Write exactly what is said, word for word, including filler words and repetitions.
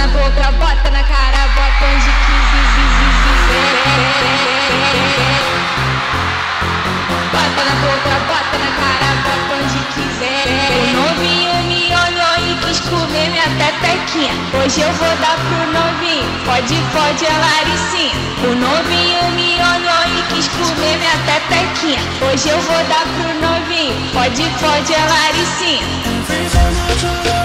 na boca, bota na cara, bota onde quiser. Bota na boca, bota na cara, bota onde quiser. O novinho me olhou e quis comer minha pepequinha. Hoje eu vou dar pro novinho, pode, pode, a Laricinha. O novinho me olhou e quis comer minha pepequinha. Hoje eu vou dar pro novinho, pode, pode, a Laricinha.